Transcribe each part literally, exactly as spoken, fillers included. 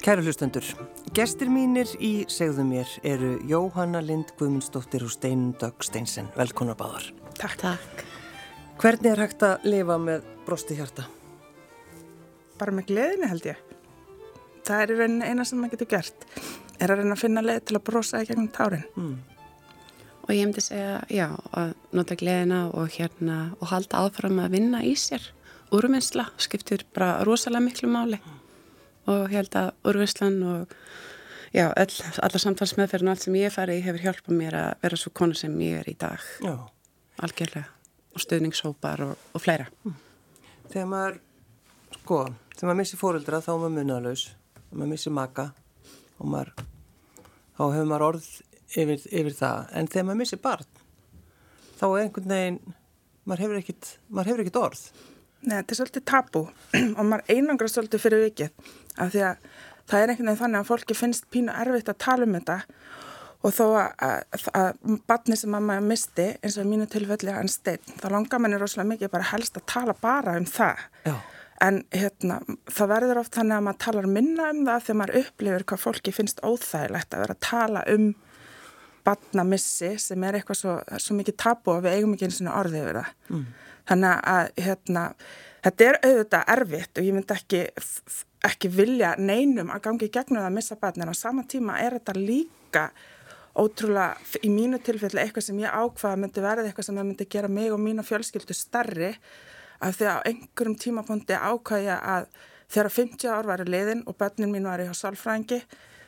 Kæru hlustendur, gestir mínir í Segðu mér eru Jóhanna Lind Guðmundsdóttir og Steinunn Dögg Steinsen. Velkonar báðar. Takk. Takk. Hvernig er hægt að lifa með brosti hjarta? Bara með gleðinni held ég. Það er í rauninni eina sem maður getur gert. Er að reyna að finna leið til að brosa í gegnum tárin. Mm. Og ég myndi segja, já, að nota gleðina og hérna og halda áfram að vinna í sér. Úrvinnsla skiptir bara rosalega miklu máli. Og ég held að úrvinnslan og já, all, alla samtalsmeðferðin og allt sem ég fari hefur hjálpað mér að vera svo konu sem ég er í dag. Já. Algjörlega. Og stuðningshópar og, og fleira. Mm. Þegar maður, sko, þegar maður missi foreldra þá er maður munaðlaus. Þegar maður missi maka og maður, þá hefur maður orð yfir, yfir það. En þegar maður missi barn, þá er einhvern veginn, maður hefur ekkit, maður hefur ekkit orð. Nei, þetta er svolítið tabú og maður einangra svolítið fyrir vikið af því að það er einhvern veginn þannig að fólki finnst pínu erfitt að tala um þetta og þó að, að, að barni sem mamma misti eins og í mínu tilfelli hann Steinn, þá langar manni rosalega mikið bara helst að tala bara um það. Já. En hérna, það verður oft þannig að maður talar minna um það þegar maður upplifir hvað fólki finnst óþægilegt að vera að tala um barnamissi sem er eitthvað svo, svo mikið tabú að við eigum ekki einu sinni orðið yfir það. Mm. Þannig að hérna, þetta er auðvitað erfitt og ég myndi ekki, ekki vilja neinum að gangi í gegnum það að missa barn en á sama tíma er þetta líka ótrúlega í mínu tilfelli eitthvað sem ég ákvaða myndi verða eitthvað sem myndi gera mig og mína fjölskyldu stærri af því að á einhverjum tímapunkti ákvaða ég að þegar fimmtíu ár væri liðin og börnin mín væri hjá sálfræðingi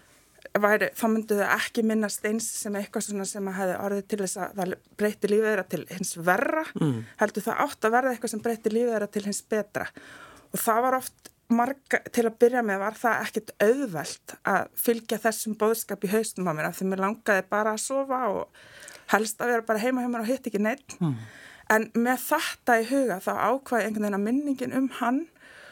væri, þá myndu þau ekki minna Steins sem eitthvað svona sem að hefði orðið til þess að það breyti lífið þeirra til hins verra, mm. heldur það átt að verða eitthvað sem breyti lífið þeirra til hins betra og það var oft marga, til að byrja með var það ekkit auðvelt að fylgja þessum boðskap í haustum á mér af því mér langaði bara að sofa og helst að vera bara heima hjá mér og hitt ekki neitt mm. en með þetta í huga þá ákvaði einhvern veginn að minningin um hann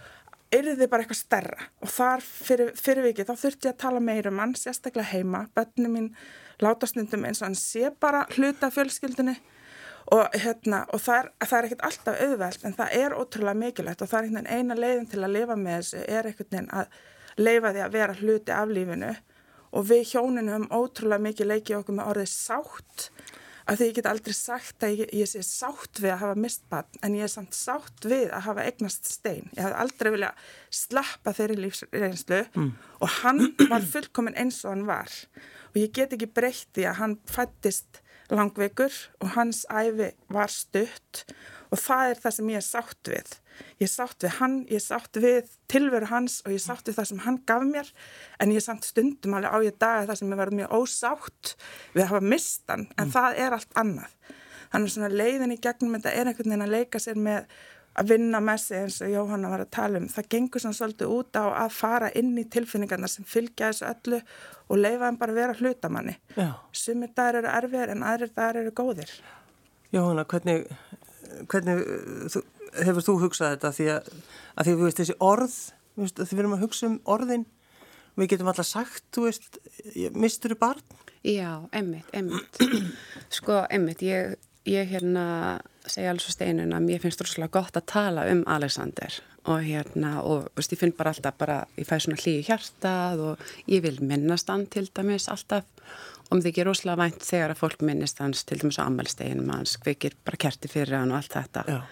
yrði bara eitthvað stærra og þar fyrir, fyrir vikið þá þurfti ég að tala meira um hann, sérstaklega heima. Börnin mín láta stundum eins og hann sé bara hluta fjölskyldunni og, hérna, og það, er, það er ekkert alltaf auðvelt en það er ótrúlega mikilvægt og það er einhvern veginn eina leiðin til að lifa með þessu er einhvern veginn að leyfa því að vera hluti af lífinu og við hjóninu höfum ótrúlega mikið leikið okkur með orðið sátt af því ég get aldrei sagt að ég, ég sé sátt við að hafa mist barn en ég er samt sátt við að hafa eignast Stein. Ég hafði aldrei viljað sleppa þeirri lífsreynslu mm. og hann var fullkominn eins og hann var og ég get ekki breytt því að hann fæddist langveikur og hans ævi var stutt og það er það sem ég er sátt við. Ég er sátt við hann, ég er sátt við tilveru hans og ég er sátt við það sem hann gaf mér en ég er samt stundum alveg á ég daga það sem ég verði mjög ósátt við að hafa mist hann en mm. það er allt annað. Þannig svona leiðin í gegnum þetta er einhvern veginn að leika sér með að vinna með sig eins og Jóhanna var að tala um. Það gengur svona svolítið út á að fara inn í tilfinningarna sem fylgja þessu öllu og leyfa þeim bara að vera hlutamanni. Sumir dagar eru erfiðir en aðrir dagar eru góðir. Jóhanna, hvernig, hvernig þú, hefur þú hugsað þetta því að, að því við veist þessi orð, við veist, því við erum að hugsa um orðin, við getum alltaf sagt, þú veist, mistur þú barn? Já, einmitt, einmitt. Sko, einmitt, ég, ég hérna segja alls og Steinunn að mér finnst rosalega gott að tala um Alexander og hérna, og veist, ég finn bara alltaf bara, ég fæ svona hlýju hjartað og ég vil minnast hann til dæmis alltaf og mér þykir rosalega vænt þegar að fólk minnist hans til dæmis á afmælisdeginum hans, kveikir bara kerti fyrir hann og allt þetta. Já.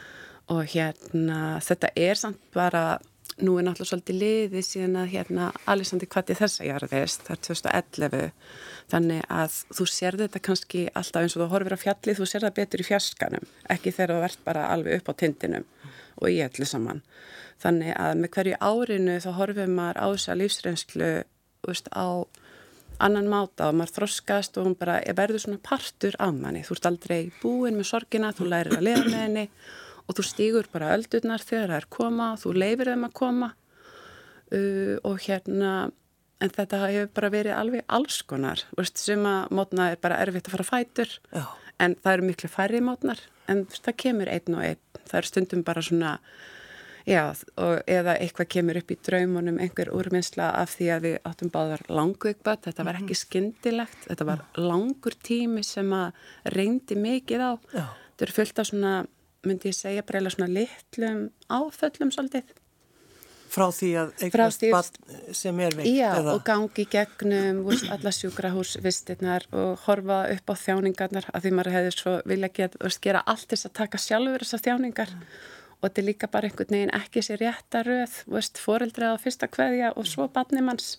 Og hérna, þetta er samt bara, nú er náttúrulega svolítið liðið síðan að hérna Alexander kvaddi þessa jarðist, það er tvö þúsund og ellefu, þannig að þú sér þetta kannski alltaf eins og þú horfir á fjallið, þú sér það betur í fjarskanum, ekki þegar þú ert bara alveg upp á tindinum og í öllu saman. Þannig að með hverju árinu þá horfir maður á þessa lífsreynslu, veist, á annan máta og maður þroskast og hún bara verður svona partur af manni. Þú ert aldrei búin með sorgina, þú lærir að lifa með henni og þú stígur bara öldurnar þegar það er koma, þú leifir þeim að koma uh, og hérna, en þetta hefur bara verið alveg alls konar, veist, sem að mótna er bara erfitt að fara fætur, Já. En það eru miklu færri mótnar, en það kemur einn og einn, það er stundum bara svona, já, og eða eitthvað kemur upp í draumunum, einhver úrvinnsla af því að við áttum báðar langveikbörn, þetta var ekki skyndilegt, þetta var langur tími sem að reyndi mikið á, Já. Þetta er fullt af svona, myndi ég segja, bara eða svona litlum áföllum svolítið. frá því að eignast barn sem er veikt? Já, eða? Og gangi í gegnum veist, alla sjúkrahúsvistirnar og horfa upp á þjáningarnar að því maður hefði svo vilja geta, veist, gera allt þess að taka sjálfur þessar þjáningar mm. og þetta er líka bara einhvern veginn ekki sér rétta röð, veist, foreldrið á fyrsta kveðja og svo barnið manns.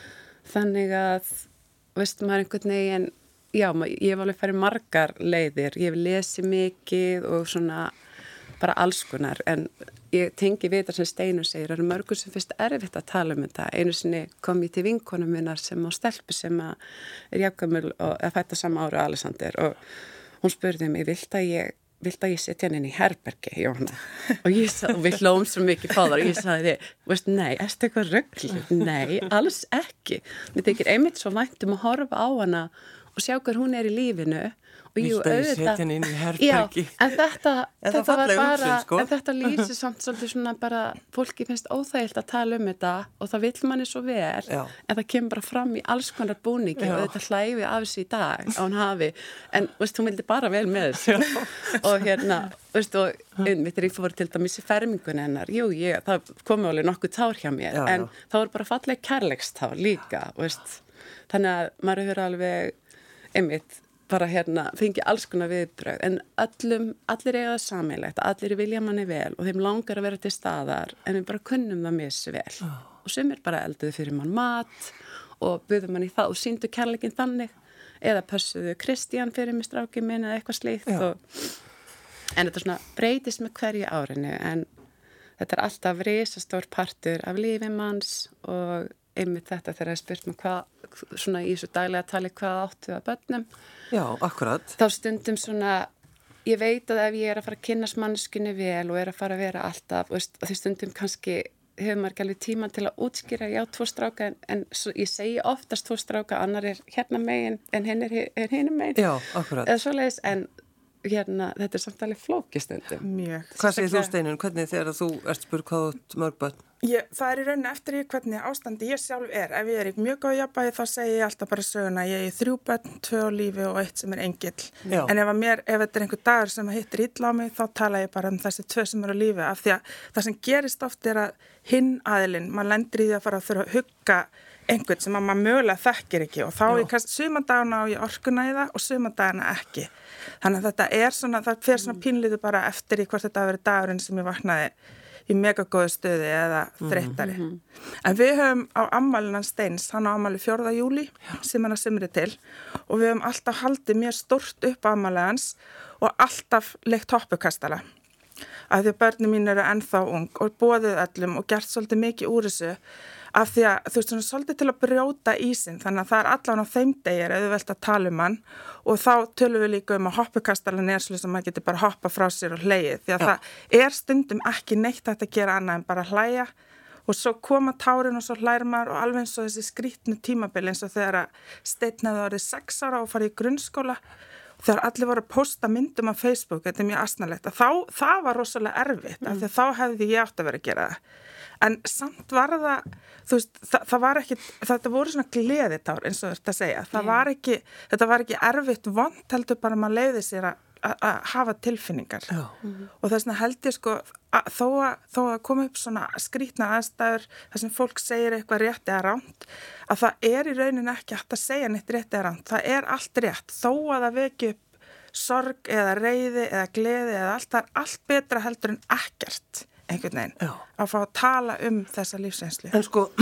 Þannig að, veist, maður einhvern veginn, já, ég hef alveg farið margar leiðir, ég hef lesið mikið og svona bara alls konar, en ég tengi við þetta sem Steinunn segir, það eru mörgur sem fyrst erfitt að tala um þetta. Einu sinni kom ég til vinkonum minnar sem á stelpu sem er jafngamul og að fætta sama ára Alexander og hún spurði mig, vilt að ég, vilt að ég setja hann inn í herbergi, Jóhanna? Og ég sagði, og við hlóum svo mikið fáðar og ég sagði, veist, nei, erstu eitthvað rugl? Nei, alls ekki. Mér þykir einmitt svo vænt um að horfa á hana og sjá hver hún er í lífinu. Vilt að ég setja hann inn í herbergi. Já, en þetta, þetta var bara, hugsun, sko? en þetta lýsir samt svolítið svona bara, fólki finnst óþægilt að tala um þetta og það vill manni svo vel, Já. En það kemur bara fram í alls konar búningi og þetta hlæfi af þessu í dag á hann hafi, en veist, hún vildi bara vel með þessu og hérna, veist, og einmitt er ég fór til dæmis í fermingun hennar, jú, ég, það komi alveg nokkuð tár hjá mér, Já, en já. það voru bara falleg kærleikstár líka, veist, þannig að maður hefur alveg, einmitt, bara hérna, fengi alls konar viðbrögð, en öllum, allir eiga það sameiginlegt, allir vilja manni vel og þeim langar að vera til staðar, en við bara kunnum það missi vel. Oh. Og sumir bara elduðu fyrir mann mat og buðum mann í það og síndu kærleikin þannig, eða pössuðu Kristján fyrir mig strákið minn eða eitthvað slíkt. Og, en þetta svona breytist með hverju árinu, en þetta er alltaf risastór partur af lífi manns og einmitt þetta þegar ég spurt mig hvað, svona í þessu daglega tali hvað áttu að börnum. Já, akkurat. Þá stundum svona, ég veit að ef ég er að fara að kynnast manneskjunni vel og er að fara að vera alltaf, veist, því stundum kannski hefur maður ekki alveg tíma til að útskýra, já, tvo stráka, en, en svo, ég segi oftast tvo stráka, annar er hérna megin, en hinn er, er hinum megin. Já, akkurat. Eða svoleiðis, en hérna, þetta er samt alveg flókistundum. Mjög. Hvað segir þú, Steinunn? Hvernig þegar þú ert spurt hvað út mörg börn? Ég, það er í rauninni eftir ég hvernig ástandi ég sjálf er. Ef ég er í mjög góð jafnvægi þá segi ég alltaf bara söguna. Ég er þrjú börn, tvö á lífi og eitt sem er engill. Já. En ef, mér, ef þetta er einhver dagur sem hittir illa á mig þá tala ég bara um þessi tvö sem eru á lífi. Af því að það sem gerist oft er að hinn aðilinn, maður lendir í því að fara að þurfa að hugga einhvern sem að maður mögulega þekkir ekki og þá er kannski sumandagana á ég orkuna í það og sumandagana ekki. Þannig að þetta er svona, það fer svona pínlítið bara eftir í hvort þetta hafi verið dagurinn sem ég vaknaði í megagóðu stöði eða þreyttari. Mm-hmm. En við höfum á afmælinu Steins, hann á afmæli fjórða júlí sem hann að sumri til og við höfum alltaf haldið mjög stórt upp afmælið hans og alltaf leikt hoppukastala. Af því að börnum mín eru ennþá ung og boðið öllum og gert svolítið mikið úr þessu af því að þú veist svona svolítið til að brjóta ísinn þannig að það er allan á þeim degir ef þú velt að tala um hann og þá tölum við líka um að hoppukastalan er svolítið sem maður getur bara hoppa frá sér og hlegið því að Já. Það er stundum ekki neitt hægt að gera annað en bara hlæja og svo koma tárin og svo hlærir maður og alveg eins og þessi skrítnu tímabil eins og þegar að Steinn hefði orðið sex ára og farið í grunnskóla þegar allir voru að posta myndum á Facebook, þetta er mjög asnalegt, að þá, það var rosalega erfitt, mm. af því að þá hefði ég átt að vera að gera það. En samt var það, þú veist, það, það var ekki, þetta voru svona gleðitár eins og þetta að segja, það mm. var ekki, þetta var ekki erfitt vond, heldur bara maður leiði sér að að hafa tilfinningar Já. Og þess vegna held ég sko að þó að, þó að koma upp svona skrítna aðstæður þar sem fólk segir eitthvað rétt eða ránt að það er í rauninni ekki hægt að segja neitt rétt eða ránt, það er allt rétt þó að það veki upp sorg eða reiði eða gleði eða allt, það er allt betra heldur en ekkert einhvern veginn Já. Að fá að tala um þessa lífsreynslu. En sko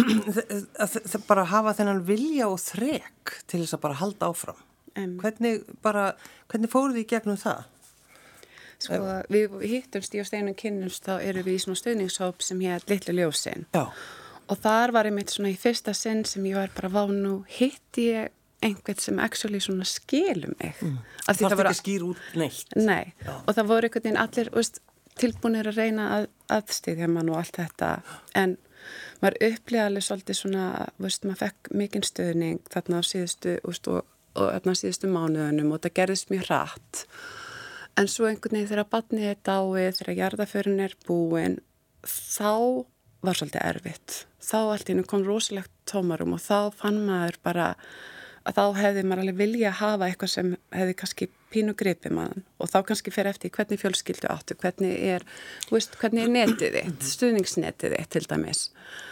það bara hafa þennan vilja og þrek til þess að bara halda áfram. Um. Hvernig bara, hvernig fóruð þið í gegnum það? Sko, við hittumst í og Steinunn kynnumst, þá erum við í svona stöðningshóp sem hér Litlu ljósin. Já. Og þar var einmitt svona í fyrsta sinn sem ég var bara vá nú, hitti ég einhvern sem actually svona skilum mig. Mm. Það var ekki skýr út neitt. Nei, Já. Og það voru einhvern veginn allir, veist, tilbúinir að reyna að, aðstyðja mann og allt þetta, en maður upplýði alveg svolítið svona, veist, maður fekk mikinn stöðning þarna á síðustu, veist, og og öfna síðustu mánuðunum og það gerðist mjög hratt. En svo einhvern veginn þegar barnið er dáið, þegar jarðaförin er búin, þá var svolítið erfitt. Þá allt í einu kom rosalegt tómarum og þá fann maður bara, að þá hefði maður alveg vilja að hafa eitthvað sem hefði kannski pínu gripið mann og þá kannski fer eftir hvernig fjölskyldu áttu, hvernig er, þú veist, hvernig er netið þitt, stuðningsnetið þitt til dæmis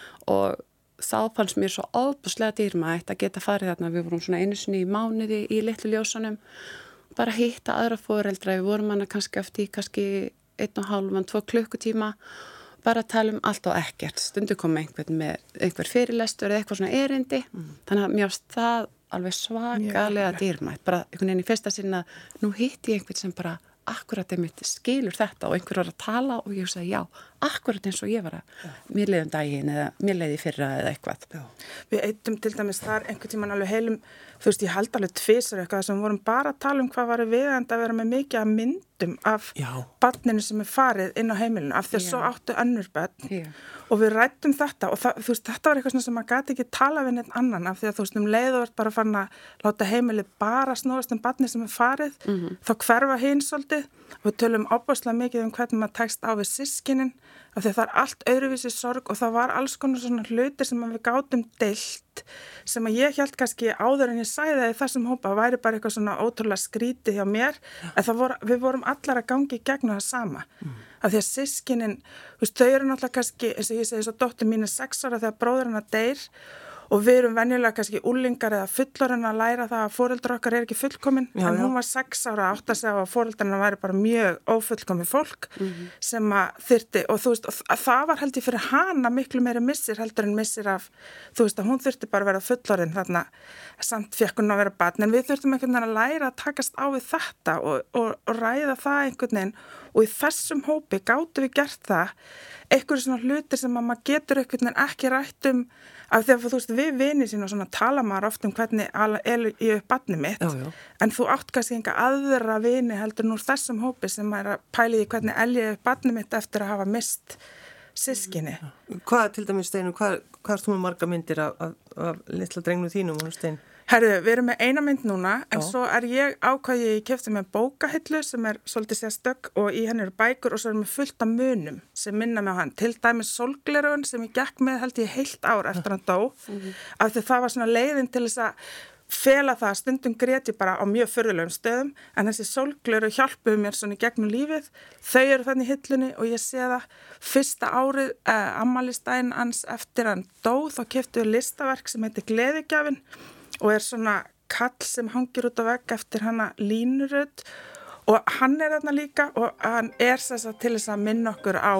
og þá fannst mér svo óbúslega dýrmætt að geta farið þarna, við vorum svona einu sinni í mánuði í litlu ljósunum, bara hitta aðra foreldra, við vorum hana kannski eftir kannski einn og hálfan, tvo klukkutíma, bara að tala um allt og ekkert, stundu kom einhvern með einhver fyrirlestur eða eitthvað svona erindi, mm. þannig að mjög það alveg svakalega dýrmætt, bara einhvern veginn í fyrsta sinna, nú hitti ég einhvern sem bara akkurat einmitt skilur þetta og einhver var að tala og ég sagði já, akkurat eins og ég var að já. Mér leiði um daginn eða mér leiði fyrra eða eitthvað. Já. Við eittum til dæmis þar einhvern tíman alveg heilum, þú veist, ég held alveg tvisar eitthvað sem vorum bara að tala um hvað var viðandi að vera með mikið að myndum af já. Barninu sem er farið inn á heimilinu af því að já. Svo áttu önnur börn já. Og við rættum þetta og það, þú veist, þetta var eitthvað sem maður gæti ekki tala við neitt annan af því að þú veist, um leið og ert bara farin að láta heimilið bara snúast um barni sem er farið, mm-hmm. þá hverfa hinn svolítið og við tölum óbúslega mikið um hvernig maður tekst á við systkinin af því að það er allt öðruvísi sorg og það var alls konar svona hlutir sem við gátum deilt sem að ég held kannski áður en ég sagði það í þessum hópa væri bara eitthvað svona ótrúlega skrítið hjá mér en það voru, við vorum allar að gangi í gegnum það sama mm. af því að systkinin, þú veist, þau eru náttúrulega kannski, eins og ég segi, svo dóttir mín er sex ára þegar bróður hennar deyr og við erum venjulega kannski úlingar eða fullorðin að læra það að foreldrar okkar er ekki fullkomin já, en hún var sex ára að átta sig á að foreldrarna væri bara mjög ófullkomin fólk mm-hmm. sem að þyrfti og þú veist, og það var held ég fyrir hana miklu meiri missir heldur en missir af, þú veist, að hún þyrfti bara að vera fullorðin þarna, samt fekk hún að vera barn, en við þurftum einhvern veginn að læra að takast á við þetta og, og, og ræða það einhvern veginn og í þessum hópi gátum við gert það einhverju svona hlutir sem að maður getur einhvern veginn ekki rætt um af því að þú veist við vinir sín og svona tala maður oft um hvernig er ég upp barnið mitt já, já. En þú átt kannski enga aðra vini heldur nú þessum hópi sem er að pæli í hvernig er ég upp barnið mitt eftir að hafa mist systkini. Hvað til dæmis Steinu, hvað, hvað er þú með marga myndir af, af, af litla drengnum þínum og Stein? Herðu, við erum með eina mynd núna en já. Svo er ég ákvað ég keypti með bókahillu sem er svolítið sérstök og í henni eru bækur og svo erum við fullt af munum sem minna mig á hann. Til dæmis sólgleraugun sem ég gekk með held ég heilt ár eftir hann dó mm-hmm. af því það var svona leiðin til þess að fela það, stundum grét ég bara á mjög furðulegum stöðum en þessi sólgleru hjálpuðu mér svona í gegnum lífið. Þau eru þannig í hillunni og ég sé það fyrsta árið eh, ammælistaginn hans eftir hann dó þá keyptum við listaverk sem heitir Gleðigjafinn og er svona kall sem hangir út á vegg eftir hana Línurödd og hann er þarna líka og hann er þess að til þess að minna okkur á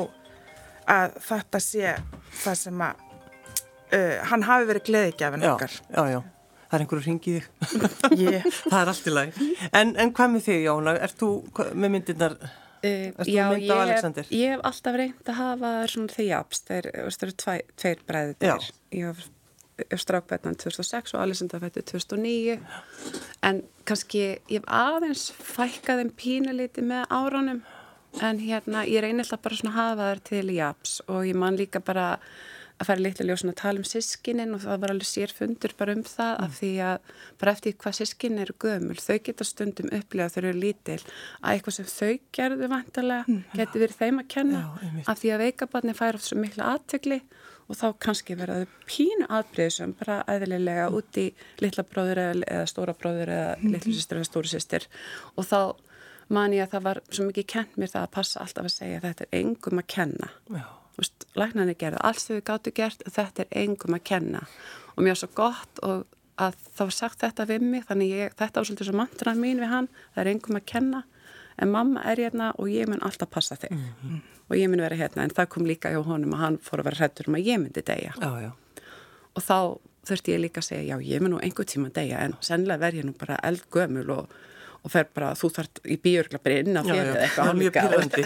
að þetta sé það sem að uh, hann hafi verið gleðigjafinn okkar. Já, já, það er einhverju hringið yeah. það er allt í lagi. En, en hvað með þig Jóna, ert þú með myndirnar, uh, ert þú já, mynd af Alexander? Já, ég hef alltaf reynd að hafa svona því jafns, þeir eru tveir, tveir bræður þeir, ég hef strákbætnan tvö þúsund og sex og Alexander fættu tvö þúsund og níu en kannski ég hef aðeins fækkað þeim pínulítið með árunum en hérna ég reyni alltaf bara svona að hafa þær til jafns og ég man líka bara að fara litlu ljósun að tala um systkinin og það var alveg sér fundur bara um það mm. af því að bara eftir hvað systkin eru gömul þau geta stundum upplegað þau eru lítil að eitthvað sem þau gerðu vantarlega mm. geti verið þeim að kenna Já, af því að veikabarni fær oft svo mikla athygli og þá kannski verða þau pínu aðbreyðsum bara eðlilega mm. út í litla bróður eða, eða stóra bróður eða mm. litlu systir eða stóri systir og þá man ég að það var svo mikið kennt mér það að passa alltaf að segja að þetta er engum að kenna. Já. Þú veist, læknarnir gerðu allt sem við gátu gert og þetta er engum að kenna og mér var svo gott og að það var sagt þetta við mig þannig ég, þetta var svolítið svo mantran mín við hann, það er engum að kenna en mamma er hérna og ég mun alltaf passa þig mm-hmm. og ég mun vera hérna en það kom líka hjá honum að hann fór að vera hræddur um að ég myndi deyja já, já. Og þá þurfti ég líka að segja já ég mun nú einhver tíma deyja en sennilega verð ég nú bara eldgömul og, og fer bara þú þarft í bíörgla bara inn á þér eða eitthvað mjög pírandi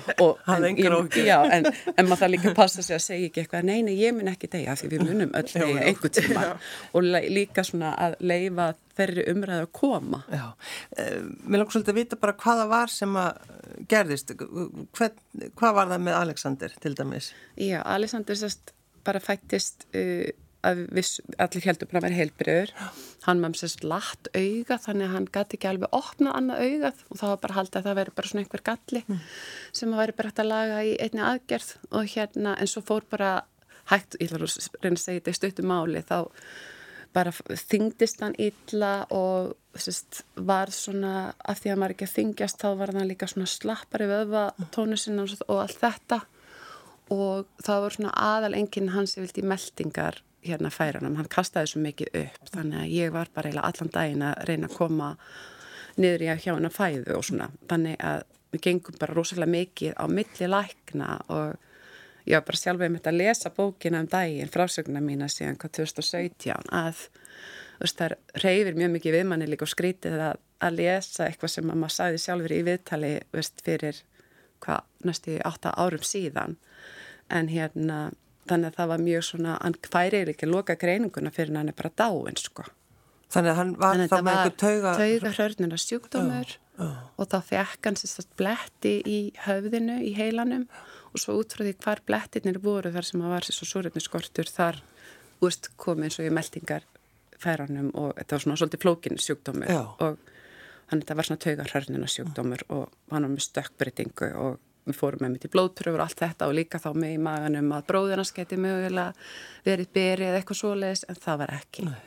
en, en maður það líka passa sig að segja ekki eitthvað nei, nei, ég mun ekki deyja því við munum öll deyja einhver tíma og líka svona að leyfa þeirri umræðu að koma Já, eh, mér langar svolítið að vita bara hvaða var sem að gerðist Hvern, hvað var það með Alexander til dæmis? Já, Alexander sérst bara fættist uh, að við, allir heldur bara að vera heilbrigður hann með sérst latt auga þannig að hann gæti ekki alveg opnað annað augað og þá var bara haldið að það veri bara svona einhver galli mm. sem að veri bara hægt að laga í einni aðgerð og hérna en svo fór bara hægt, ég ætla að reyna að segja þetta í stuttu máli þá bara þyngdist hann illa og sérst, var svona, af því að maður ekki að þyngjast, þá var hann líka svona slappari vöðva tónusinn og, og allt þetta og það var svona aðal enginn hans ég vildi meldingar hérna færanum, hann kastaði svo mikið upp, þannig að ég var bara eiginlega allan daginn að reyna að koma niður í að hjá hennar fæðu og svona, þannig að við gengum bara rosalega mikið á milli lækna og ég var bara sjálf einmitt að lesa bókina um daginn, frásögnina mína síðan hvað tvö þúsund og sautján að veist, það reyfir mjög mikið við manni líka og skrítið að, að lesa eitthvað sem maður sagði sjálfur í viðtali veist, fyrir hvað næstu átta árum síðan en hérna þannig að það var mjög svona, hann færi ekki að loka greininguna fyrir hann er bara dáinn sko. Þannig að hann var þá með einhver tauga... Tauga hrörnuna sjúkdómur oh, oh. og þá fekk hann sérst bletti í höfðinu, í heilanum og svo út frá því hvar blettirnir voru þar sem að var sér svo súrefnisskortur þar úrst komið eins og í meldingar færanum og þetta var svona svolítið flókin sjúkdómur Já. Og þannig þetta var svona tauga hrörnuna sjúkdómur og hann var með stökkbreytingu og við fórum með mitt í blóðpröfur og allt þetta og líka þá með í maganum að bróðirnas geti mögulega verið beri eða eitthvað svoleiðis en það var ekki. Nei.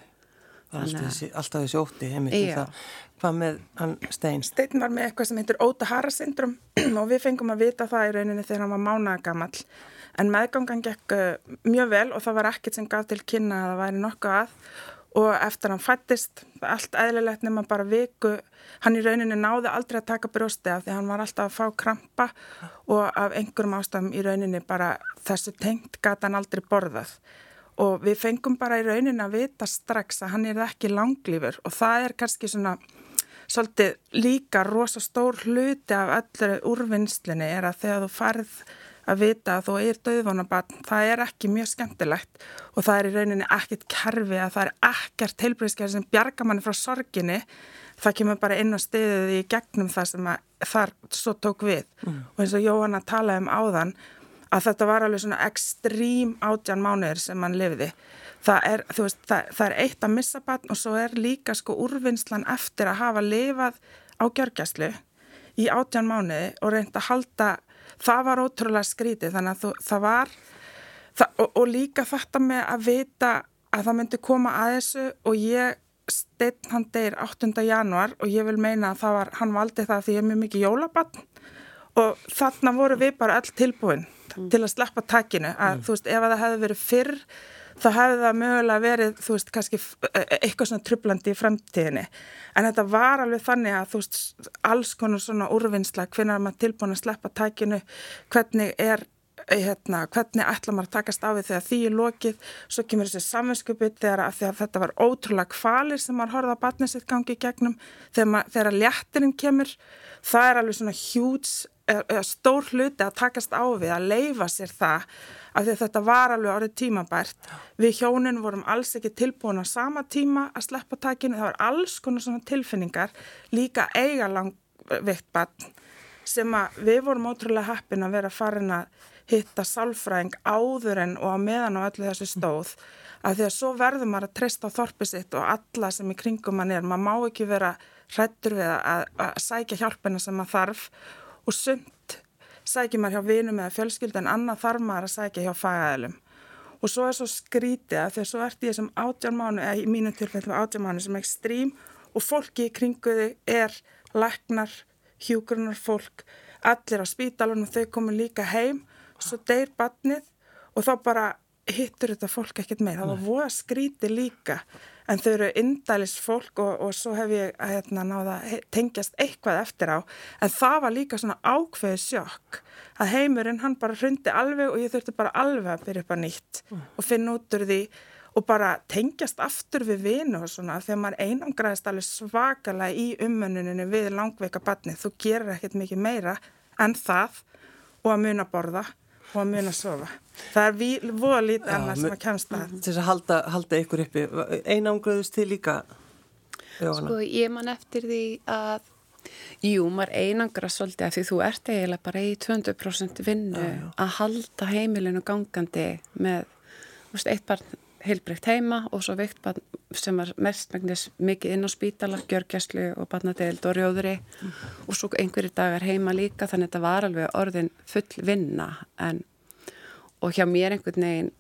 Þessi, alltaf þessi ótti það. Hvað með hann Stein? Stein var með eitthvað sem heitir Ohtahara-syndrom og við fengum að vita það í rauninni þegar hann var mánaðagamall en meðgangan gekk mjög vel og það var ekkert sem gaf til kynna að það væri nokkuð að og eftir hann fættist allt eðlilegt nema bara viku hann í rauninni náði aldrei að taka brjósti af því hann var alltaf að fá krampa og af einhverjum ástæðum í rauninni bara þessu tengt gat hann aldrei borðað og við fengum bara í rauninni að vita strax að hann er ekki langlífur og það er kannski svona svolítið líka rosa stór hluti af öllu úrvinnslinni er að þegar þú farð að vita að þú er dauðvonabarn, það er ekki mjög skemmtilegt og það er í rauninni ekkert kerfi að það er ekkert heilbrigðiskerfi sem bjargar manni frá sorginni, það kemur bara inn á stiðið í gegnum það sem að þar svo tók við mm. og eins og Jóhanna talaði um áðan að þetta var alveg svona ekstrím átján mánuðir sem hann lifði. Það er, þú veist, það, það er eitt að missa barn og svo er líka sko úrvinnslan eftir að hafa lifað á gjörgæslu í átján mánuði og reynt að halda, það var ótrúlega skrítið þannig að þú, það var, það, og, og líka þetta með að vita að það myndi koma að þessu og ég, Steinn hann deyr áttunda janúar og ég vil meina að það var, hann valdi það því ég er mjög mikið jólabarn og þarna voru við bara öll tilbúin mm. til að sleppa takinu að mm. þú veist, ef það hefði verið fyrr þá hefði það mögulega verið, þú veist, kannski eitthvað svona trublandi í fremtíðinni en þetta var alveg þannig að þú veist, alls konar svona úrvinnsla hvenær er maður tilbúin að sleppa takinu hvernig er, hérna hvernig ætla maður að takast á við þegar því er lokið svo kemur þessi samvinskupið þegar, þegar þetta var ótrúlega kvalir sem maður horfði á barnið sitt gangi í gegnum þegar, maður, þegar léttirinn kemur það er alveg svona hjúts eða stór hluti að takast á við að leyfa sér það af því að þetta var alveg orðið tímabært við hjónin vorum alls ekki tilbúin á sama tíma að sleppa takinu það var alls konar svona tilfinningar líka eiga langveikt barn sem að við vorum ótrúlega heppin að vera farin að hitta sálfræðing áður en og á meðan og öllu þessu stóð að því að svo verður maður að treysta á þorpið sitt og alla sem í kringum mann er maður má ekki vera hræddur við að, að sækja hjálpina sem maður þarf og sumt sækir maður hjá vinum eða fjölskyldu en annað þarf maður að sækja hjá fagaðilum og svo er svo skrítið að þegar svo ert í þessum átján mánu eða í mínum tilfellum átján mánu sem ekstrím og fólki í kringu þig er læknar, hjúkrunar fólk allir á spítalunum þau komu líka heim svo deyr barnið og þá bara hittur þetta fólk ekkert meir það var voða skrítið líka en þau eru indælis fólk og, og svo hef ég að hérna, náða tengjast eitthvað eftir á en það var líka svona ákveðið sjokk að heimurinn hann bara hrundi alveg og ég þurfti bara alveg að byrja upp að nýtt mm. og finna út úr því og bara tengjast aftur við vinu og svona þegar maður einangraðist alveg svakalega í umönnuninni við langveika barnið þú gerir ekkert mikið meira en það og að muna borða og að muna sofa. Það er voða lítið annað sem að kemst að. Til þess að halda, halda ykkur uppi. Einangruðust til líka? Jóhanna. Sko, ég man eftir því að, jú, maður einangra svolítið af því þú ert eiginlega bara í tvö hundruð prósent vinnu já, já. Að halda heimilinu gangandi með, þú veist, eitt barn heilbrigt heima og svo veikt barn sem var mestmegnis mikið inn á spítala, gjörgæslu og barnadeild og rjóðri mm. og svo einhverjir dagar heima líka þannig að þetta var alveg orðin full vinna en og hjá mér einhvern veginn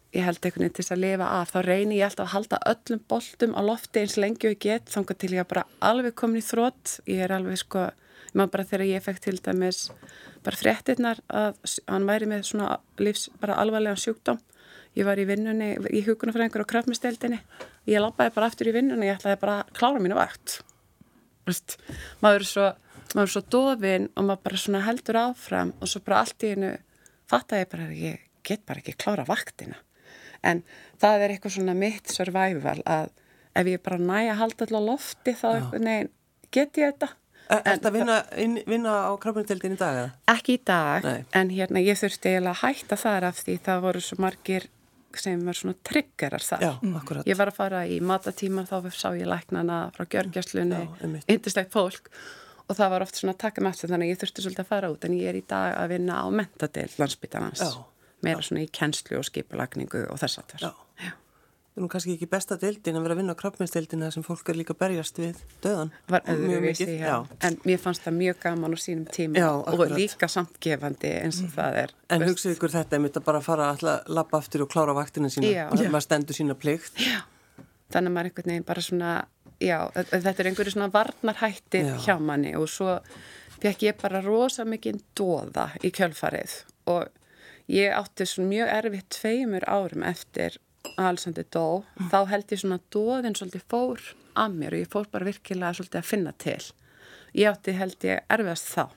ég held einhvern veginn til þess að lifa af, þá reyni ég alltaf að halda öllum boltum á lofti eins lengi og ég get, þangað til ég bara alveg komin í þrótt, ég er alveg sko, ég maður bara þegar ég fekk til dæmis bara fréttirnar að hann væri með svona lífs bara alvarlegan sjúkdóm, ég var í vinnunni, í hjúkrunarfræðingur á krabbameinsdeildinni, ég labbaði bara aftur í vinnunni, ég ætlaði bara að klára mínu vakt, veist, maður er svo, maður er svo dofin og maður bara svona heldur áfram og svo bara allt í einu fattaði ég bara að ég get bara ekki klára vaktina. En það er eitthvað svona mitt survival að ef ég bara næ að halda alltaf lofti þá nei, get ég þetta. Er þetta að vinna, inn, vinna á krabbameinsdeildinni í dag? Eða? Ekki í dag, nei. En hérna ég þurfti eiginlega að hætta þar af því það voru svo margir sem var svona triggerar þar. Já, akkurat. Ég var að fara í matatíma, þá sá ég læknana frá gjörgæslunni, yndislegt fólk og það var oft svona að taka með þetta þannig að ég þurfti svolítið að fara út en ég er í dag að vinna á mentadeild Landspítalans. Já. Meira svona í kennslu og skipulagningu og þess að þess. Já. Já. Það er nú kannski ekki besta deildin að vera að vinna á krabbameinsdeildina sem fólk er líka berjast við döðan. Var öðruvísi, já. já. En mér fannst það mjög gaman á sínum tíma já, og líka samtgefandi eins og mm. það er. En hugsið ykkur þetta, ég myndi að bara fara að labba aftur og klára vaktina sína. Já. Og maður stendur sína plikt. Já. Þannig að maður einhvern veginn bara svona, já, þetta er einhverju svona varnarhættir hjá manni og svo fekk ég bara rosa mikið doða í kjölfarið og ég átti svona mjög erfitt tveimur árum eftir að Alexander dó, mm. þá held ég svona doðin svolítið fór að mér og ég fór bara virkilega svolítið að finna til. Ég átti held ég erfiðast þá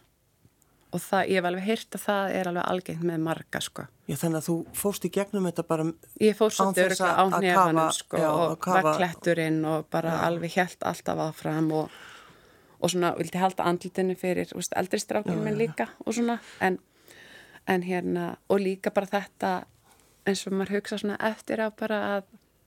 og það, ég hef alveg heyrt að það er alveg algengt með marga sko. Já þannig að þú fórst í gegnum þetta bara ég fór svolítið örgulega á hnefanum sko já, og var kletturinn og bara já. Alveg hélt alltaf áfram og, og svona vildi halda andlutinu fyrir veist, eldri strákinn minn líka og svona en En hérna, og líka bara þetta eins og maður hugsa svona eftir á bara að,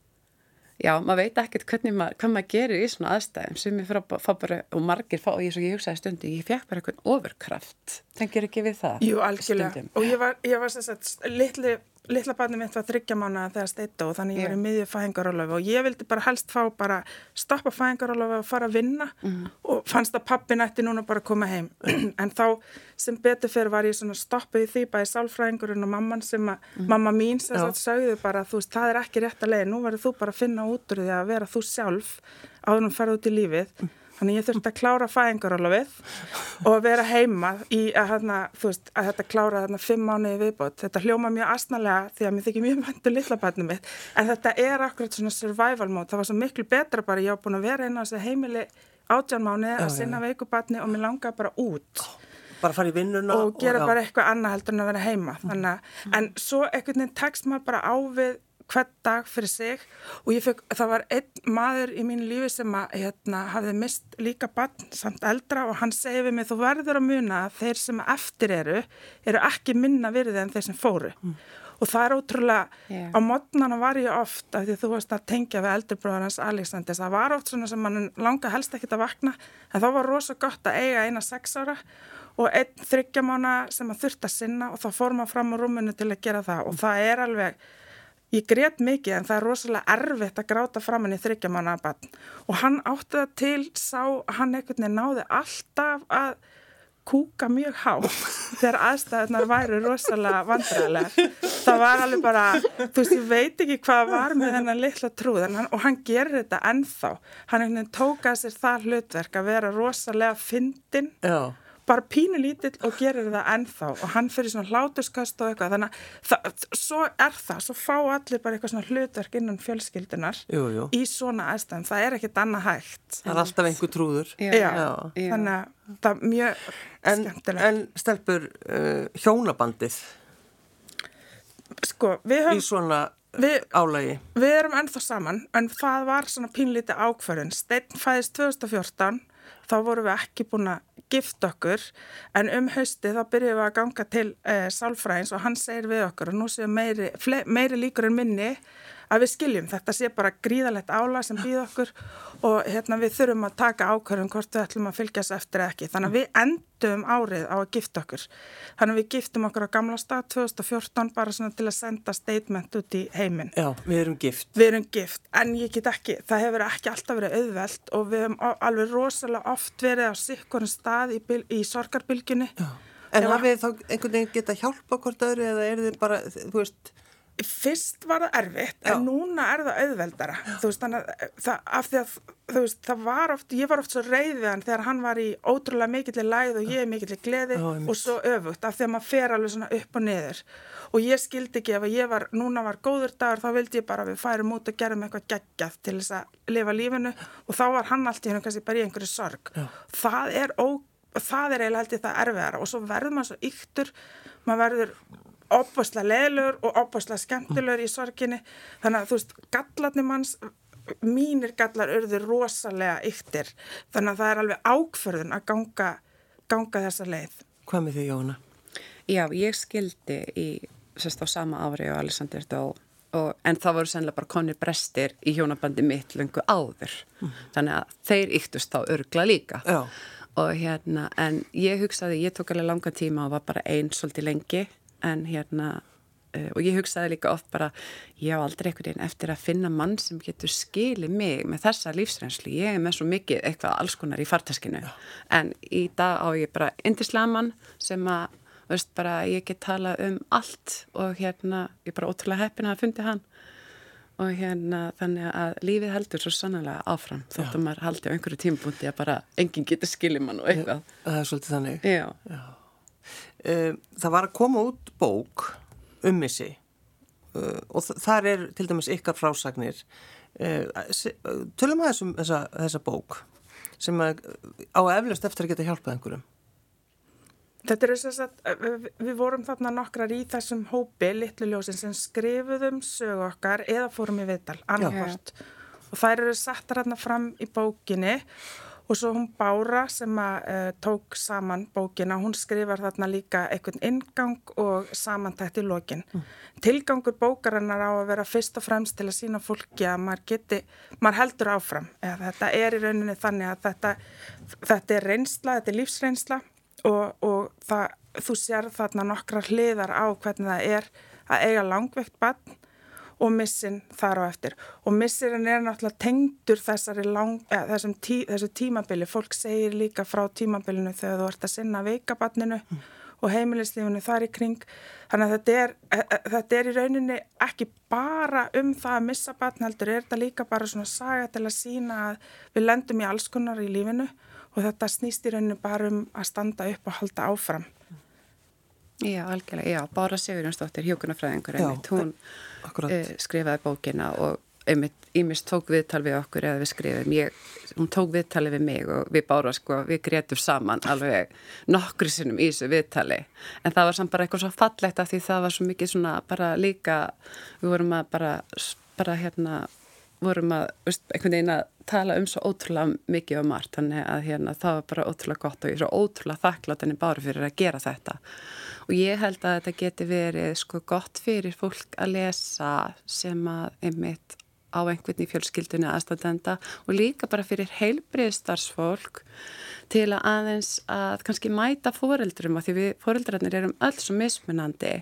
já, maður veit ekkert hvernig maður, hvað maður gerir í svona aðstæðum sem ég fá bara, og margir fá, og ég, svo ég hugsaði stundu, ég fekk bara eitthvað ofurkraft. Tengir ekki við það? Jú, algjörlega. Stundum. Og ég var, ég var sem sagt, litli, litla barnið mitt var þriggja mánaða þegar steita og þannig ég var í miðju fæðingarorlofi og ég vildi bara helst fá bara stoppa fæðingarorlofi og fara að vinna mm. og fannst að pabbi nætti núna bara að koma heim. En þá sem betur fyrir var ég svona stoppuð í því bæði sálfræðingurinn og mamman sem að, mm. mamma mín sem sagt sögðu bara þú veist, það er ekki rétt að leið, nú verður þú bara að finna út úr því að vera þú sjálf áður en ferð út í lífið. Mm. Þannig ég þurfti að klára fæðingarorlofið og vera heima í að, hana, þú veist, að þetta klára þarna fimm mánuði viðbót. Þetta hljóma mjög asnalega því að mér þykir mjög vænt um litla barnið mitt. En þetta er akkurat svona survival mode. Það var svo miklu betra bara, ég var búin að vera inn á þessi heimili átján mánuði að sinna veiku barni og mér langaði bara út. Bara fara í vinnuna. Og gera og, bara eitthvað annað heldur en að vera heima. Þannig, mm. En svo einhvern veginn tekst maður bara á við hvern dag fyrir sig og ég fekk, það var einn maður í mínu lífi sem að hérna hafði mist líka barn samt eldra og hann segi við mig þú verður að muna að þeir sem eftir eru eru ekki minna virði en þeir sem fóru mm. og það er ótrúlega yeah. á morgnana var ég oft af því þú varst að tengja við eldri bróðar hans Alexander það var oft svona sem mann langa helst ekkert að vakna en þá var rosa gott að eiga eina sex ára og einn þriggja mána sem að þurfti að sinna og þá fór maður fram á rúminu til að gera það og það er alveg Ég grét mikið en það er rosalega erfitt að gráta framan í þriggja mánaða barn og hann átti það til sá hann einhvern veginn náði alltaf að kúka mjög hátt þegar aðstæðunar væru rosalega vandræðilegar. Það var alveg bara, þú veist, ég veit ekki hvað var með þennan litla trúð hann, og hann gerir þetta ennþá. Hann einhvern veginn tók að sér það hlutverk að vera rosalega fyndinn. Já. Bara pínu lítill og gerir það ennþá og hann fyrir svona hláturskast og eitthvað þannig að svo er það, svo fá allir bara eitthvað svona hlutverk innan fjölskyldunar jú, jú. Í svona aðstæðum, það er ekkert annað hægt. Það er alltaf einhver trúður. Já, já, já. Þannig að það er mjög en, skemmtilegt. En stelpur, uh, hjónabandið sko, við höfum... Í svona við, álagi. Við erum ennþá saman, en það var svona pínlítið ákvörðun. Steinn fæðist tvö þúsund og fjórtán, þá vorum við ekki búin að gift okkur, en um hausti þá byrjuðum við að ganga til eh, sálfræðins og hann segir við okkur og nú séu meiri, meiri líkur en minni að við skiljum. Þetta sé bara gríðalegt álag sem býð okkur og hérna við þurfum að taka ákvörðun hvort við ætlum að fylgjast eftir ekki. Þannig að við endum árið á að gifta okkur. Þannig að við giftum okkur á gamla stað tvö þúsund og fjórtán bara svona til að senda statement út í heiminn. Já, við erum gift. Við erum gift, en ég get ekki, það hefur ekki alltaf verið auðvelt og við hefum alveg rosalega oft verið á sikkurinn stað í, í sorgarbylgjunni. Já. En hafið þá einhvern veginn geta hjálpa hvort öðru eða er þið bara, þú veist, fyrst var það erfitt, Já. en núna er það auðveldara. Þú veist, þannig að það, af því að, þú veist, það var oft, ég var oft svo reið við hann þegar hann var í ótrúlega mikilli lægð og ég mikilli gleði Já, einmitt. og svo öfugt, af því að maður fer alveg svona upp og niður. Og ég skildi ekki ef að ég var, núna var góður dagur, þá vildi ég bara að við færum út og gerum eitthvað geggjað til þess að lifa lífinu og þá var hann allt í hennu kannski bara í einhverju sorg. Já. Það er ó, það er eiginlega held ég það erfiðara og svo verður maður svo yktur, maður verður opaslega leiðilegur og opaslega skemmtilegur í sorginni, þannig að þú veist, gallarnir manns, mínir gallar urður rosalega yktir, þannig að það er alveg ákvörðun að ganga, ganga þessa leið. Hvað með því, Jóhanna? Já, ég skildi í, sérst á sama ári og Alexander dó, og, en það voru sennilega bara konir brestir í hjónabandi mitt löngu áður, mm. þannig að þeir yktust þá örgla líka. Já. Og hérna, en ég hugsaði, ég tók alveg langa tíma og var bara einn svolítið lengi, en hérna, uh, og ég hugsaði líka oft bara, ég á aldrei einhvern veginn eftir að finna mann sem getur skilið mig með þessa lífsreynslu, ég er með svo mikið eitthvað alls konar í fartaskinu, ja. En í dag á ég bara yndislega mann sem að, veist, bara ég get talað um allt og hérna, ég er bara ótrúlega heppin að hafa fundið hann og hérna, þannig að lífið heldur svo sannlega áfram, þótt að maður haldi á einhverju tímabúndi að bara enginn getur skilið mann og eitthvað. Það er svolítið þannig. Já. Já. Það var að koma út bók um missi og þar er til dæmis ykkar frásagnir. Tölum að þessum þessa, þessa bók sem að, á eflaust eftir að geta hjálpað einhverjum. Þetta er þess að við, við vorum þarna nokkrar í þessum hópi litlu ljósin sem skrifuðum sögu okkar eða fórum í viðtal, annarkvort. Og þær eru settar þarna fram í bókinni og svo hún Bára sem að uh, tók saman bókina, hún skrifar þarna líka einhvern inngang og samantækt í lokin. Mm. Tilgangur bókarinnar á að vera fyrst og fremst til að sína fólki að maður geti, maður heldur áfram. Eða, þetta er í rauninni þannig að þetta, þetta er reynsla, þetta er lífsreynsla og, og það, þú sér þarna nokkrar hliðar á hvernig það er að eiga langveikt barn og missin þar á eftir. Og missirinn er náttúrulega tengdur þessari lang, eða, þessum tí, þessu tímabili. Fólk segir líka frá tímabilinu þegar þú ert að sinna veikabarninu mm. og heimilislífinu þar í kring. Þannig að þetta er, þetta er í rauninni ekki bara um það að missa barn heldur, er þetta líka bara svona saga til að sína að við lendum í alls konar í lífinu og þetta snýst í rauninni bara um að standa upp og halda áfram. Já, algjörlega, já, Bára Sigurjónsdóttir, hjúkrunarfræðingur, einmitt, hún uh, skrifaði bókina og einmitt ímist tók viðtal við okkur eða við skrifum, ég, hún tók viðtali við mig og við Bára, sko, við grétum saman alveg nokkru sinnum í þessu viðtali, en það var samt bara eitthvað svo fallegt af því það var svo mikið svona bara líka, við vorum að bara, bara hérna, vorum að, veist, einhvern veginn að tala um svo ótrúlega mikið og margt, þannig að hérna, það var bara ótrúlega gott og ég er svo ótrúlega þakklátt henni Báru fyrir að gera þetta. Og ég held að þetta geti verið sko gott fyrir fólk að lesa sem að einmitt á einhvern í fjölskyldunni aðstandenda og líka bara fyrir heilbrigðisstarfsfólk til að aðeins að kannski mæta foreldrum af því við foreldrarnir erum öll svo mismunandi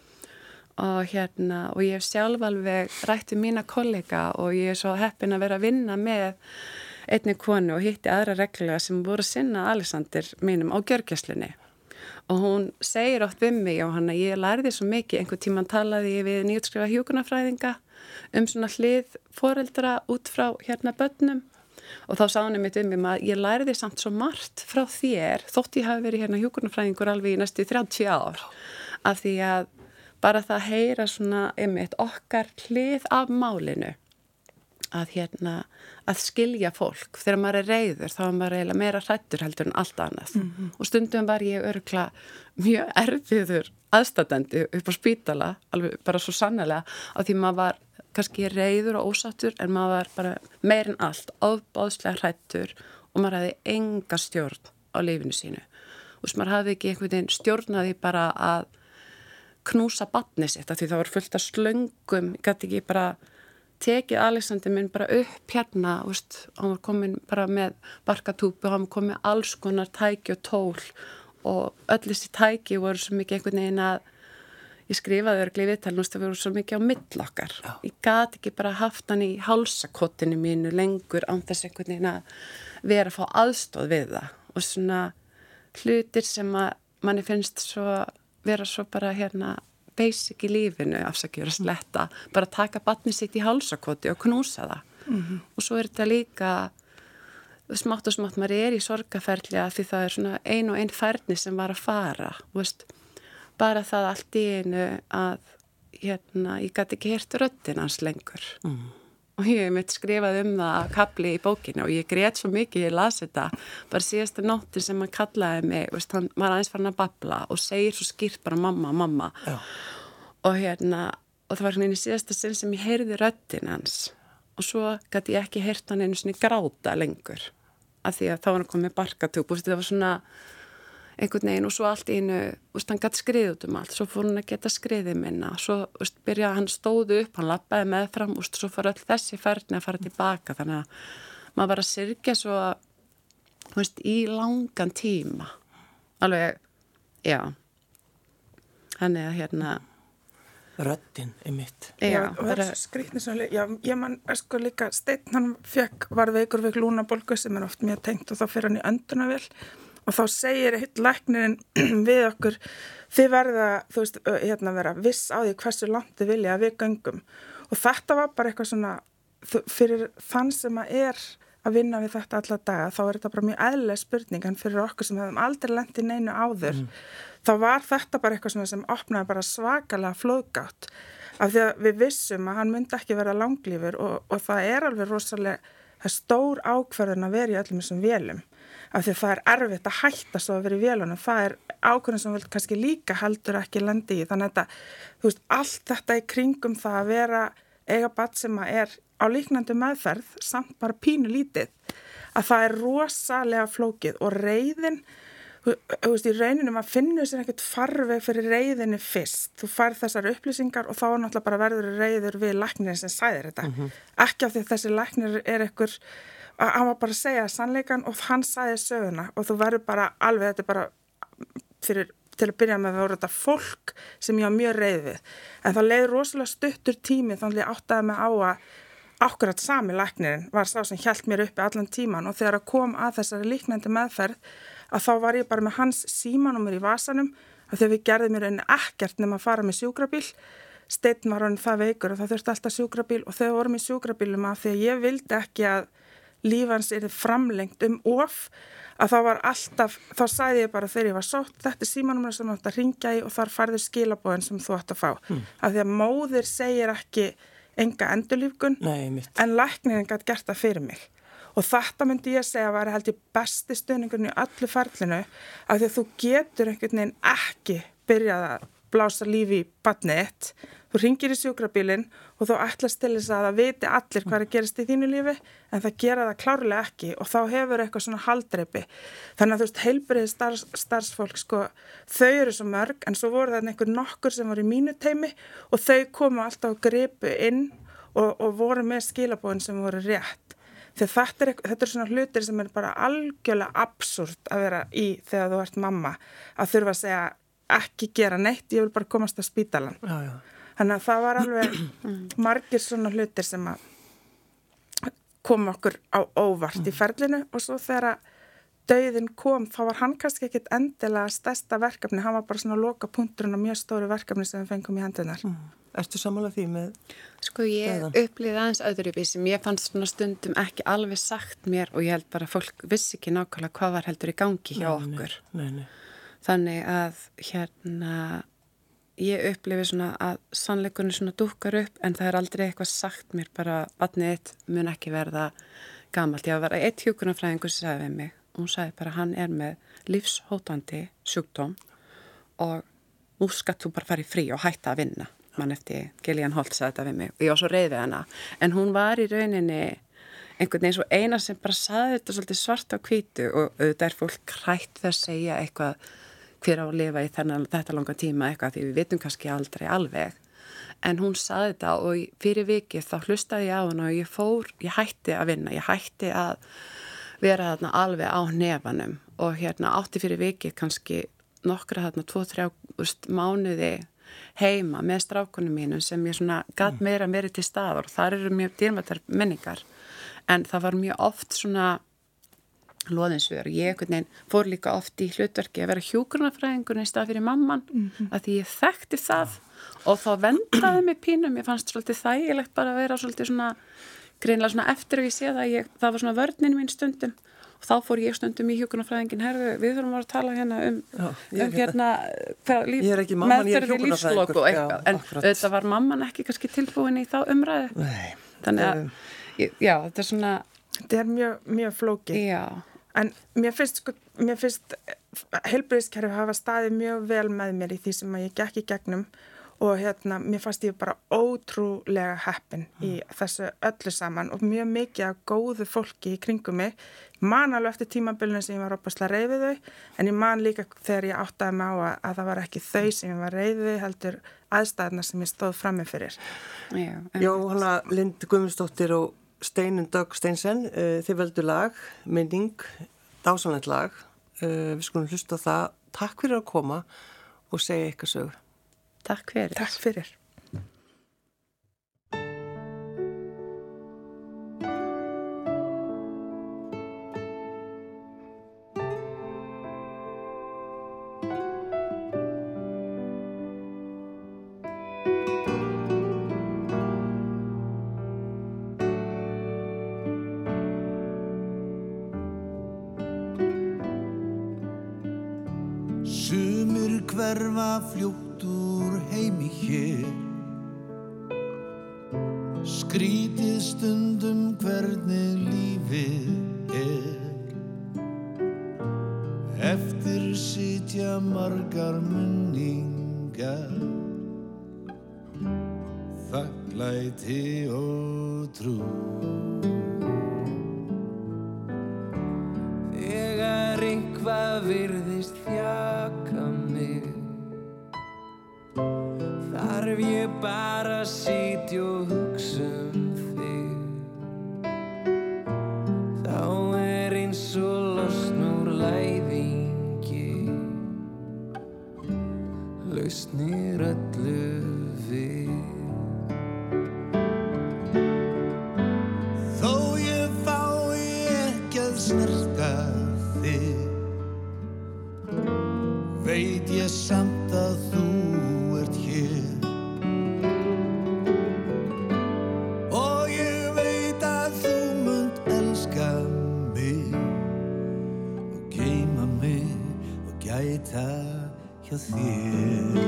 og hérna og ég hef sjálf alveg rætt við mína kollega og ég er svo heppin að vera að vinna með einni konu og hitti aðra reglulega sem voru að sinna Alexander mínum á gjörgæslunni. Og hún segir oft við mig, Jóhanna, ég lærði svo mikið, einhvern tímann talaði ég við nýutskrifa hjúkrunarfræðinga um svona hlið foreldra út frá hérna börnum og þá sá hún einmitt við mig að ég lærði samt svo margt frá þér, þótt ég hafi verið hérna hjúkrunarfræðingur alveg í næstu þrjátíu ár, af því að bara það heyra svona einmitt okkar hlið af málinu. Að hérna, að skilja fólk þegar maður er reiður, þá er maður eiginlega meira hræddur heldur en allt annað mm -hmm. og stundum var ég örgla mjög erfiður aðstandandi upp á spítala, alveg bara svo sannlega af því maður var kannski reiður og ósáttur en maður var bara meir en allt, ábáðslega hræddur og maður hafði enga stjórn á lífinu sínu og maður hafði ekki einhvern veginn stjórnaði bara að knúsa barnið sitt af því það var fullt af slöngum, ég gæti ekki bara tekið Alexander minn bara upp hérna, veist, hann var komin bara með barkatúpu, hann var komin með alls konar tæki og tól og öll þessi tæki voru svo mikið einhvern veginn að ég skrifaði örgli í viðtalinu, það voru svo mikið á mill okkar. Já. Ég gat ekki bara haft hann í hálsakottinu mínu lengur án þess einhvern veginn að vera að fá aðstóð við það og svona hlutir sem að manni finnst svo vera svo bara hérna basic í lífinu, afsakjur að sletta, bara taka barnið sitt í hálsakoti og knúsa það. Mm-hmm. Og svo er þetta líka smátt og smátt, maður er í sorgaferli að því það er svona ein og ein færni sem var að fara, veist, bara það allt í einu að hérna, ég gæti ekki heyrt röddinn hans lengur. Mm. Og ég hef mitt skrifað um það kapli í bókinu og ég grét svo mikið, ég las þetta, bara síðasta nóttin sem hann kallaði mig, veist, hann var aðeins farin að babla og segir svo skýrt bara mamma, mamma. Já. Og hérna, og það var svona einu síðasta sinn sem ég heyrði röddinn hans og svo gæti ég ekki heyrt hann einu svona gráta lengur, af því að þá var hann komið barkatúb, og það var svona einhvern veginn og svo allt í einu, veist, hann gæti skriðið út um allt, svo fór hann að geta skriðið minna, svo, veist, byrjaði hann stóðu upp, hann lappaði meðfram, veist, svo fór öll þessi færni að fara tilbaka, þannig að maður var að syrgja svo, veist, í langan tíma, alveg, já, þannig að hérna, röddin er mitt. Já, já og það er svo skrýtni svo, já, ég man, sko líka, Steinn, hann fekk, var veikur við lúnabólgu sem er oft mjög tengt og þá fyrir hann í öndunarvél og þá segir læknirinn við okkur, þið verða, þú veist, hérna vera viss á því hversu langt þið vilja að við göngum og þetta var bara eitthvað svona, fyrir þann sem að er að vinna við þetta alla daga, þá er þetta bara mjög eðlileg spurning, en fyrir okkur sem hefum aldrei lent í neinu áður, mm. þá var þetta bara eitthvað svona sem opnaði bara svakalega flóðgátt, af því að við vissum að hann myndi ekki vera langlífur og, og það er alveg rosalega, það er stór ákvörðun að vera í öllum þessum vélum, af því að það er erfitt að hætta svo að vera í vélunum, það er ákvörðun sem vil kannski líka heldur ekki lendi í, þannig að þetta, þú veist, allt þetta í kringum það að vera eiga barn sem að er á líknandi meðferð, samt bara pínu lítið, að það er rosalega flókið og reiðin, þú veist, í rauninum að finna sér einhvert farveg fyrir reiðinni fyrst, þú fær þessar upplýsingar og þá er náttúrulega bara verður reiður við læknirinn sem sæðir þetta, mm-hmm. ekki af því að þessi læknir er einhver, að hann var bara að segja sannleikan og hann sagði söguna og þú verður bara alveg, þetta er bara fyrir, til að byrja með að vera þetta fólk sem ég var mjög reið við, en það leið rosalega stuttur tími þannig að ég áttaði mig á að akkurat sami læknirinn var sá sem hélt mér uppi allan tíman og þegar að kom að þessari líknandi meðferð að þá var ég bara með hans símanúmer í vasanum að þegar við gerðum mér einu ekkert nema að fara með sjúkrabíl, Steinn var hann það veikur og það þurfti alltaf sjúkrabíl og þegar vorum í sjúkrabílum að því að ég vildi ekki að lífans er framlengt um of að það var alltaf, þá sagði ég bara þegar ég var sótt, þetta er símanúmer sem þú ætti að ringja í og þar færðu skilabóðin sem þú ætti að fá. Mm. Af því að móðir segir ekki enga endurlífgun, Nei, en læknirinn gæti gert það fyrir mig. Og þetta myndi ég segja að væri held ég besti stuðningurinn í öllu ferlinu af því að þú getur einhvern veginn ekki byrjað að blása lífi í barnið þitt. Þú ringir í sjúkrabílinn og þú ætlast til þess að það viti allir hvað er að gerast í þínu lífi en það gera það klárlega ekki og þá hefur eitthvað svona haldreipi. Þannig að þú veist, heilbrigði starfs, starfsfólk, sko, þau eru svo mörg en svo voru það einhver nokkur sem voru í mínu teimi og þau komu alltaf og gripu inn og, og voru með skilabóðin sem voru rétt. Þegar þetta er, þetta er svona hlutir sem er bara algjörlega absúrt að vera í þegar þú ert mamma, að þurfa að segja ekki gera neitt, ég vil bara komast að spítalan. Já, já. Þannig að það var alveg margir svona hlutir sem að koma okkur á óvart í ferlinu og svo þegar dauðinn kom þá var hann kannski ekkit endilega stærsta verkefni, hann var bara svona loka punkturinn á mjög stóru verkefni sem við fengum í hendunar. Mm. Ertu sammála því með? Sko ég upplýði aðeins öðruvísi, ég fannst svona stundum ekki alveg sagt mér og ég held bara að fólk vissi ekki nákvæmlega hvað var heldur í gangi hjá nei, okkur. Nei, nei. Þannig að hérna ég upplifi svona að sannleikunni svona dúkkar upp en það er aldrei eitthvað sagt mér bara barnið þitt mun ekki verða gamalt. Ég var eitt hjúkrunarfræðingur sem sagði við mig og hún sagði bara hann er með lífshótandi sjúkdóm og nú skatt þú bara fara í frí og hætta að vinna. Mann eftir Gillian Holt sagði þetta við mig og ég var svo reið við hana en hún var í rauninni einhvern veginn svo eina sem bara sagði þetta svolítið svart á hvítu og auðvitað er fólk hrætt við að segja eitthvað hver á að lifa í þennan, þetta langa tíma eitthvað því við vitum kannski aldrei alveg en hún saði þetta og fyrir vikið þá hlustaði ég á hana og ég fór, ég hætti að vinna, ég hætti að vera þarna alveg á hnefanum og hérna átti fyrir vikið kannski nokkra þarna tvo, þrjá mánuði heima með strákunum mínum sem ég svona gat meira meiri til staðar og þar eru mjög dýrmætar minningar en það var mjög oft svona loðinsvör. Ég einhvern veginn fór líka oft í hlutverki að vera hjúkrunarfræðingur í stað fyrir mamman mm-hmm. að því ég þekkti það og þá vendaði mig pínum. Ég fannst svolítið þægilegt bara að vera svolítið svona greinlega svona eftir að ég sé það ég, það var svona vörnin mín stundum og þá fór ég stundum í hjúkrunarfræðingin herðu, við þurfum að tala hérna um, já, um hérna hvað líf, meðferði lífslok og eitthvað, en þetta var mamman ekki kannski tilbúin í þá umræðu. Nei. Þannig að, já, þetta er svona þetta er mjög, mjög flókið. Já. En mér finnst, sko, mér finnst heilbrigðiskerfi hafa staðið mjög vel með mér í því sem að ég gekk í gegnum og hérna, mér fannst ég bara ótrúlega heppin mm. í þessu öllu saman og mjög mikið af góðu fólki í kringum mig. Man alveg eftir tímabilinu sem ég var opaslega reyfið þau, en ég man líka þegar ég áttaði mig á að, að það var ekki þau sem ég var reyfið, heldur aðstæðna sem ég stóð frammi fyrir. Já, Jóhanna Lind Guðmundsdóttir og Steinunn Dögg Steinsen, uh, þið veldu lag, minning, dásamlegt lag. Uh, við skulum hlusta á það. Takk fyrir að koma og segja eitthvað sögur. Takk fyrir. Takk fyrir. Sumir hverfa fljótt úr heimi hér, skrítið stundum hvernig lífið er. Eftir sitja margar minningar, þakklæti og trú. Þegar eitthvað virðist þjaka mig, þarf ég bara að sitja og hugsa um þig. Þá er eins og losn úr læðingi, lausnir öllu við. Þó ég fái ekki að snerta þig, veit ég samt að þú ert hér. Og ég veit að þú munt elska mig og geyma mig og gæta hjá þér.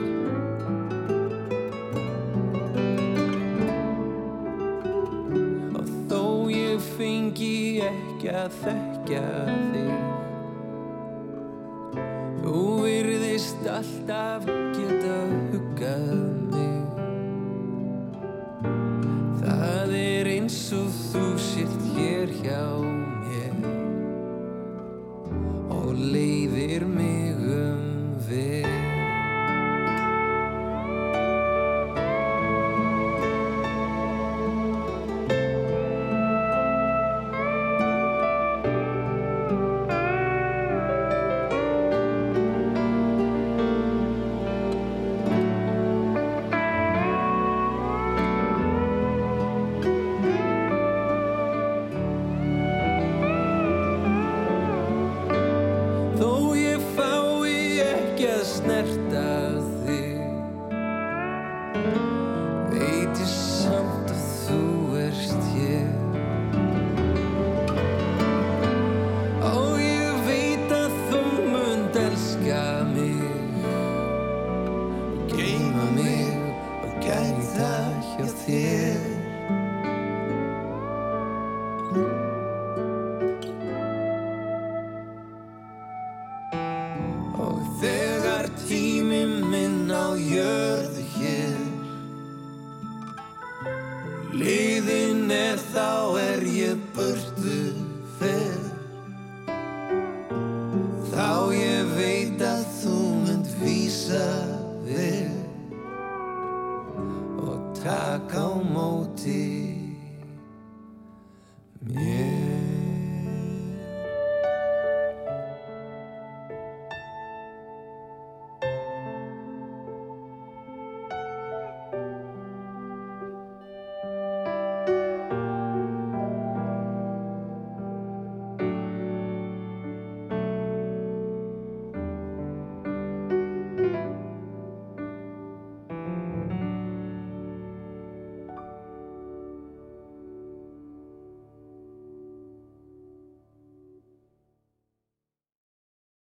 Og þó ég fengi ekki að þekkja þig, þú virðist alltaf geta huggað mig. Það er eins og þú sért hér hjá mér og leiðir mig um veg. Liðin er þá er ég burtu